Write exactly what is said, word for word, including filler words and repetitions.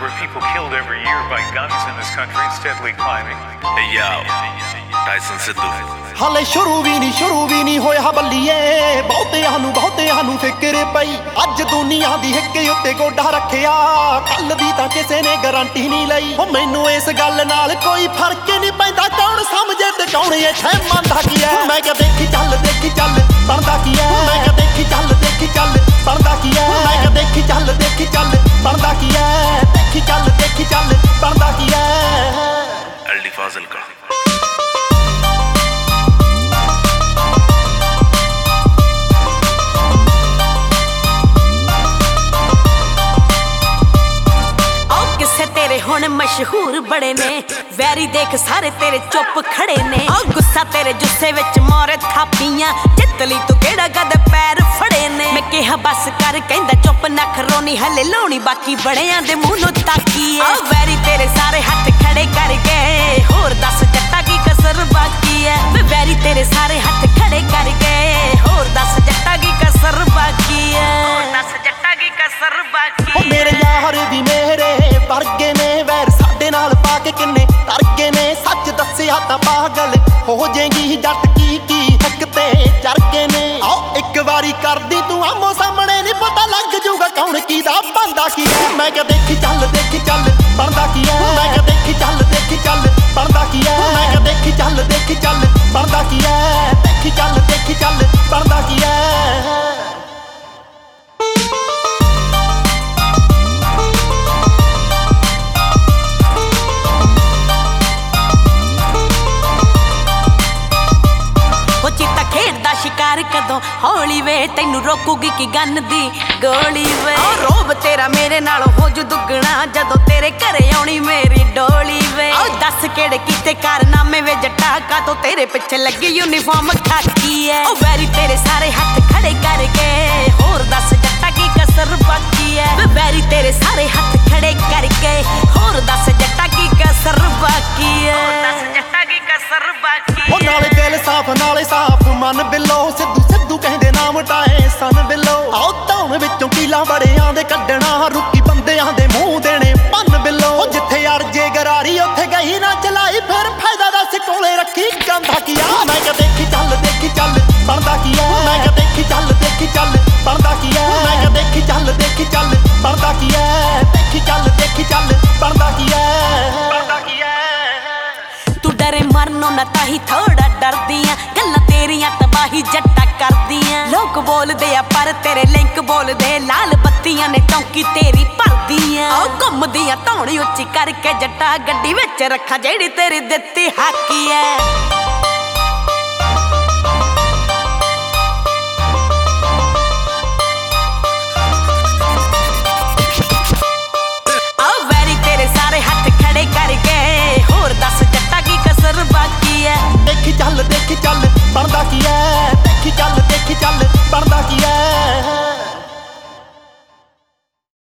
number of people killed every year by guns in this country is steadily climbing. Hey yo, Tyson Sidhu. ਹਾਲੇ ਸ਼ੁਰੂ ਵੀ ਨਹੀਂ ਸ਼ੁਰੂ ਵੀ ਨਹੀਂ ਹੋਇਆ ਬੱਲੀਏ, ਬਹੁਤਿਆਂ ਨੂੰ ਬਹੁਤਿਆਂ ਨੂੰ ਫਿਕਰ ਪਈ। ਅੱਜ ਦੁਨੀਆ ਦੀ ਹਿੱਕ ਉੱਤੇ ਗੋਡਾ ਰੱਖਿਆ, ਕੱਲ ਦੀ ਤਾਂ ਕਿਸੇ ਨੇ ਗਾਰੰਟੀ ਨਹੀਂ ਲਈ। ਹੋ ਮੈਨੂੰ ਇਸ ਗੱਲ ਨਾਲ ਕੋਈ ਫਰਕ ਨਹੀਂ ਪੈਂਦਾ, ਕੌਣ ਸਮਝੇ ਤੇ ਕੌਣ ਇੱਥੇ ਮੰਨਦਾ ਕੀ ਐ। ਮੈਂ ਕਿਹਾ ਦੇਖੀ ਚੱਲ ਦੇਖੀ ਚੱਲ ਬਣਦਾ ਕੀ ਐ, ਮੈਂ ਕਿਹਾ ਦੇਖੀ ਚੱਲ ਦੇਖੀ ਚੱਲ ਬਣਦਾ ਕੀ ਐ, ਮੈਂ ਕਿਹਾ ਦੇਖੀ ਚੱਲ ਦੇਖੀ ਚੱਲ ਬਣਦਾ ਕੀ ਐ, ਦੇਖੀ ਚੱਲ ਦੇਖੀ ਚੱਲ ਬਣਦਾ ਕੀ ਐ। एल डी फाजिल का ਹੁਣ ਮਸ਼ਹੂਰ ਬੜੇ ਨੇ, ਵੈਰੀ ਦੇਖ ਸਾਰੇ ਤੇਰੇ ਚੁੱਪ ਖੜੇ ਨੇ। ਉਹ ਗੁੱਸਾ ਤੇਰੇ ਜੁੱਸੇ ਵਿੱਚ ਮੋਰੇ ਥਾਪੀਆਂ, ਜਿੱਤ ਲਈ ਤੂੰ ਕਿਹੜਾ ਗਦ ਪੈਰ ਫੜੇ ਨੇ। ਮੈਂ ਕਿਹਾ ਬਸ ਕਰ, ਕਹਿੰਦਾ ਚੁੱਪ ਨਾ ਖਰੋਣੀ ਹਲੇ ਲਾਉਣੀ ਬਾਕੀ ਬੜਿਆਂ ਦੇ ਮੂੰਹ ਨੂੰ ਤਾਕੀ ਐ। ਉਹ ਵੈਰੀ ਤੇਰੇ ਸਾਰੇ ਹੱਥ ਖੜੇ ਕਰ ਗਏ, ਹੋਰ ਦੱਸ ਜੱਟਾ ਕੀ ਕਸਰ ਬਾਕੀ ਐ। ਵੇ ਵੈਰੀ ਤੇਰੇ ਸਾਰੇ ਹੱਥ ਖੜੇ ਕਰ ਗਏ, ਹੋਰ ਦੱਸ ਜੱਟਾ ਕੀ ਕਸਰ ਬਾਕੀ ਐ, ਹੋਰ ਦੱਸ ਜੱਟਾ ਕੀ ਕਸਰ ਬਾਕੀ ਐ। ਮੇਰੇ ਯਾਰ ਵੀ ਮੇਰੇ ਵਰਗੇ ਨੇ, ਵੈਰ ਸਾਡੇ ਨਾਲ ਪਾ ਕੇ ਕਿੰਨੇ ਤਰਗੇ ਨੇ। ਸੱਚ ਦੱਸਿਆ ਤਾਂ ਪਾਗਲ ਹੋ ਜਾਏਗੀ, ਜੱਟ ਕੀ ਕੀ ਹੱਕ ਤੇ ਚਰਗੇ ਨੇ। ਆਓ ਇੱਕ ਵਾਰੀ ਕਰਦੀ ਤੂੰ ਆਮੋ ਸਾਹਮਣੇ, ਨਹੀਂ ਪਤਾ ਲੱਗ ਜੂਗਾ ਕੌਣ ਕਿਹਦਾ ਬਣਦਾ ਕੀ ਐ। ਮੈਂ ਕਿਹਾ ਦੇਖੀ ਚੱਲ ਦੇਖੀ ਚੱਲ ਬਣਦਾ ਕੀ ਐ, ਮੈਂ ਕਿਹਾ ਦੇਖੀ ਚੱਲ ਦੇਖੀ ਚੱਲ ਬਣਦਾ ਕੀ ਐ, ਮੈਂ ਕਿਹਾ ਦੇਖੀ ਚੱਲ ਦੇਖੀ ਚੱਲ ਬਣਦਾ ਕੀ ਐ, ਦੇਖੀ ਚੱਲ ਦੇਖੀ ਚੱਲ ਬਣਦਾ ਕੀ ਐ। ਸ਼ਿਕਾਰ ਕਦੋਂ ਹੌਲੀ ਵੇ, ਤੈਨੂੰ ਰੋਕੂਗੀ ਕੀ ਗੰਨ ਦੀ ਗੋਲੀ ਵੇ। ਉਹ ਰੋਬ ਤੇਰਾ ਮੇਰੇ ਨਾਲ ਹੋ ਜੂ ਦੁੱਗਣਾ, ਜਦੋਂ ਤੇਰੇ ਘਰੇ ਆਉਣੀ ਮੇਰੀ ਡੋਲੀ ਵੇ। ਉਹ ਦੱਸ ਕਿਹੜੇ ਕੀਤੇ ਕਾਰਨਾਮੇ ਵੇ ਜੱਟਾ, ਕਾਤੋਂ ਤੇਰੇ ਪਿੱਛੇ ਲੱਗੀ ਯੂਨੀਫਾਰਮ ਖਾਕੀ ਐ। ਉਹ ਵੈਰੀ ਤੇਰੇ ਸਾਰੇ ਹੱਥ ਖੜੇ ਕਰ ਗਏ, ਹੋਰ ਦੱਸ ਜੱਟਾ ਕੀ ਕਸਰ ਬਾਕੀ ਐ। ਵੇ ਵੈਰੀ ਤੇਰੇ ਸਾਰੇ ਹੱਥ ਖੜੇ ਕਰ ਗਏ, ਹੋਰ ਦੱਸ ਜੱਟਾ ਕੀ ਕਸਰ ਬਾਕੀ ਐ, ਹੋਰ ਦੱਸ ਜੱਟਾ ਕੀ ਕਸਰ ਬਾਕੀ। ਉਹ ਨਾਲੇ ਦਿਲ ਸਾਫ ਨਾਲੇ ਸਾਫ ਮਨ ਬਿੱਲੋ, ਸਿੱਧੂ ਸਿੱਧੂ ਕਹਿੰਦੇ ਨਾਮ ਟਾਏ ਸਨ ਬਿੱਲੋ। ਆਓ ਧੌਣ ਵਿੱਚੋਂ ਕੀਲਾ ਬੜਿਆਂ ਦੇ ਕੱਢਣਾ, ਰੁੱਕੀ ਬੰਦਿਆਂ ਦੇ ਮੂੰਹ ਦੇਣੇ ਪੰਨ ਬਿੱਲੋ। ਉਹ ਜਿੱਥੇ ਅਰਜੇ ਗਰਾਰੀ ਉੱਥੇ ਗਈ ਨਾ ਚਲਾਈ, ਫਿਰ ਫਾਇਦਾ ਦੱਸ ਕੋਲੇ ਰੱਖੀ ਗੰਦਾ ਕੀ ਆ। ਮੈਂ ਕਿਹਾ ਦੇਖੀ ਚੱਲ ਦੇਖੀ ਚੱਲ ਬਣਦਾ ਕੀ ਐ, ਮੈਂ ਕਿਹਾ ਦੇਖੀ ਚੱਲ ਦੇਖੀ ਚੱਲ ਬਣਦਾ ਕੀ ਐ, ਮੈਂ ਕਿਹਾ ਦੇਖੀ ਚੱਲ ਦੇਖੀ ਚੱਲ ਬਣਦਾ ਕੀ ਐ, ਦੇਖੀ ਚੱਲ ਦੇਖੀ ਚੱਲ ਬਣਦਾ ਕੀ ਐ, ਬਣਦਾ ਕੀ ਐ। ਤੂੰ ਡਰੇ ਮਰਨੋਂ ਨਾ ਤਾਹੀ ਥੋੜਾ ਡਰਦੀਆਂ, ਗੱਲਾਂ ਤੇਰੀਆਂ ਤਬਾਹੀ ਜੱਟਾ ਕਰਦੀਆਂ। ਲੋਕ ਬੋਲਦੇ ਆ ਪਰ ਤੇਰੇ ਲਿੰਕ ਬੋਲਦੇ, ਲਾਲ ਬੱਤੀਆਂ ਨੇ ਚੌਂਕੀ ਤੇਰੀ ਭਰਦੀਆਂ। ਉਹ ਘੁੰਮਦੀਆਂ ਧੌਣ ਉੱਚੀ ਕਰਕੇ ਜੱਟਾ, ਗੱਡੀ ਵਿੱਚ ਰੱਖਾਂ ਜਿਹੜੀ ਤੇਰੀ ਦਿੱਤੀ ਹਾਕੀ ਐ।